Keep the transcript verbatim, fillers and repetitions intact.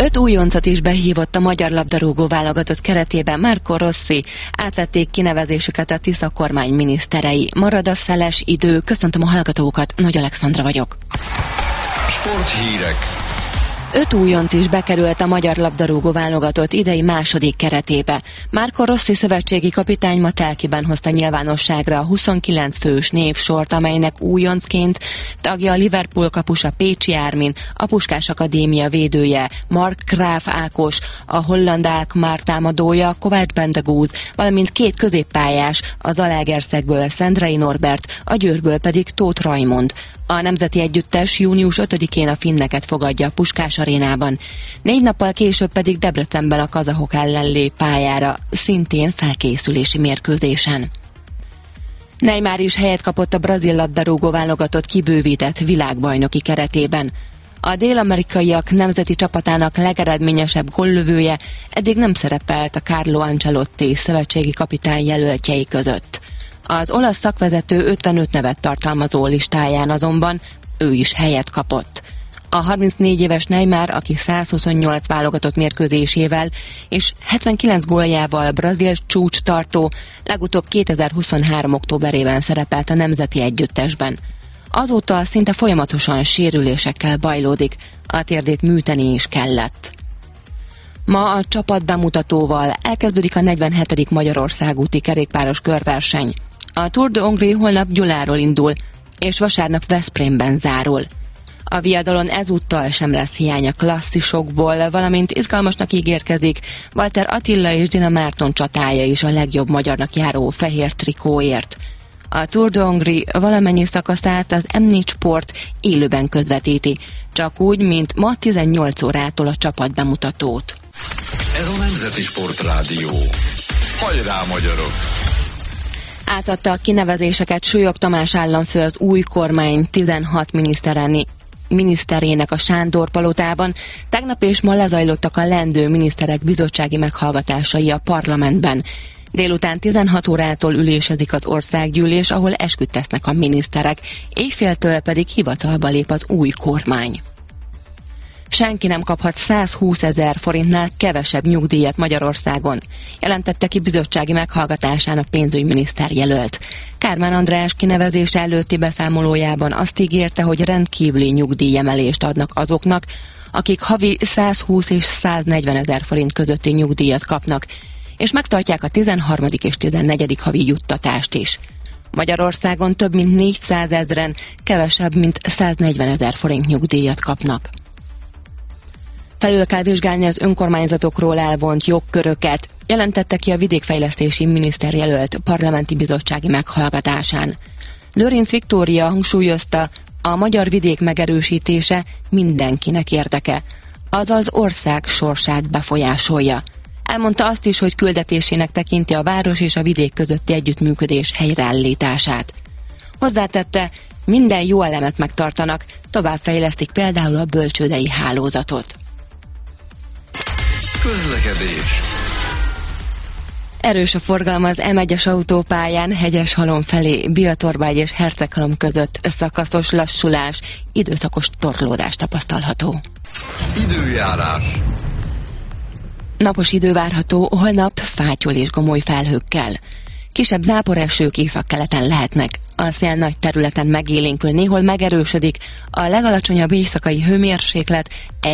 Öt újoncot is behívott a magyar labdarúgó válogatott keretében Marco Rossi. Átvették kinevezésüket a Tisza kormány miniszterei. Marad a szeles idő. Köszöntöm a hallgatókat, Nagy Alexandra vagyok. Sporthírek. Öt újonc is bekerült a magyar labdarúgó válogatott idei második keretébe. Marco Rossi szövetségi kapitány ma Telkiben hozta nyilvánosságra a huszonkilenc fős névsort, amelynek újoncként tagja a Liverpool kapusa Pécsi Ármin, a Puskás Akadémia védője Mark Graaf Ákos, a holland Alkmaar támadója Kovács Bendegúz, valamint két középpályás, a Zalaegerszegből Szendrei Norbert, a Győrből pedig Tóth Rajmond. A nemzeti együttes június ötödikén a finneket fogadja a Puskás arénában. Négy nappal később pedig Debrecenben a kazahok ellen lép pályára, szintén felkészülési mérkőzésen. Neymar is helyet kapott a brazil labdarúgó válogatott kibővített világbajnoki keretében. A dél-amerikaiak nemzeti csapatának legeredményesebb góllövője eddig nem szerepelt a Carlo Ancelotti szövetségi kapitány jelöltjei között. Az olasz szakvezető ötvenöt nevet tartalmazó listáján azonban ő is helyet kapott. A harmincnégy éves Neymar, aki százhuszonnyolc válogatott mérkőzésével és hetvenkilenc góljával brazil csúcs tartó, legutóbb kétezer-huszonhárom októberében szerepelt a nemzeti együttesben. Azóta szinte folyamatosan sérülésekkel bajlódik, a térdét műteni is kellett. Ma a csapat bemutatóval elkezdődik a negyvenhetedik Magyarország úti kerékpáros körverseny. A Tour de Hongrie holnap Gyuláról indul, és vasárnap Veszprémben zárul. A viadalon ezúttal sem lesz hiány a klasszisokból, valamint izgalmasnak ígérkezik Walter Attila és Dina Márton csatája is a legjobb magyarnak járó fehér trikóért. A Tour de Hongrie valamennyi szakaszát az em négy Sport élőben közvetíti, csak úgy, mint ma tizennyolc órától a csapat bemutatót. Ez a Nemzeti Sportrádió. Hajrá, magyarok! Átadta a kinevezéseket Súlyog Tamás államfő az új kormány tizenhat miniszterének a Sándor palotában. Tegnap és ma lezajlottak a leendő miniszterek bizottsági meghallgatásai a parlamentben. Délután tizenhat órától ülésezik az országgyűlés, ahol esküt tesznek a miniszterek, éjféltől pedig hivatalba lép az új kormány. Senki nem kaphat százhúszezer forintnál kevesebb nyugdíjat Magyarországon, jelentette ki bizottsági meghallgatásán a pénzügyminiszter jelölt. Kármán András kinevezése előtti beszámolójában azt ígérte, hogy rendkívüli nyugdíjemelést adnak azoknak, akik havi százhúsz és száznegyven ezer forint közötti nyugdíjat kapnak, és megtartják a tizenharmadik és tizennegyedik havi juttatást is. Magyarországon több mint négyszázezren kevesebb, mint száznegyven ezer forint nyugdíjat kapnak. Felül kell vizsgálni az önkormányzatokról elvont jogköröket, jelentette ki a vidékfejlesztési miniszter jelölt parlamenti bizottsági meghallgatásán. Lőrinc Viktória hangsúlyozta, a magyar vidék megerősítése mindenkinek érdeke, azaz ország sorsát befolyásolja. Elmondta azt is, hogy küldetésének tekinti a város és a vidék közötti együttműködés helyreállítását. Hozzátette, minden jó elemet megtartanak, továbbfejlesztik például a bölcsődei hálózatot. Közlekedés. Erős a forgalom az em egyes autópályán Hegyeshalom felé, Biatorbágy és Herceghalom között szakaszos lassulás, időszakos torlódás tapasztalható. Időjárás. Napos idő várható, holnap fátyol és gomoly felhőkkel. Kisebb záporesők északkeleten lehetnek. A szél nagy területen megélénkül, néhol megerősödik, a legalacsonyabb éjszakai hőmérséklet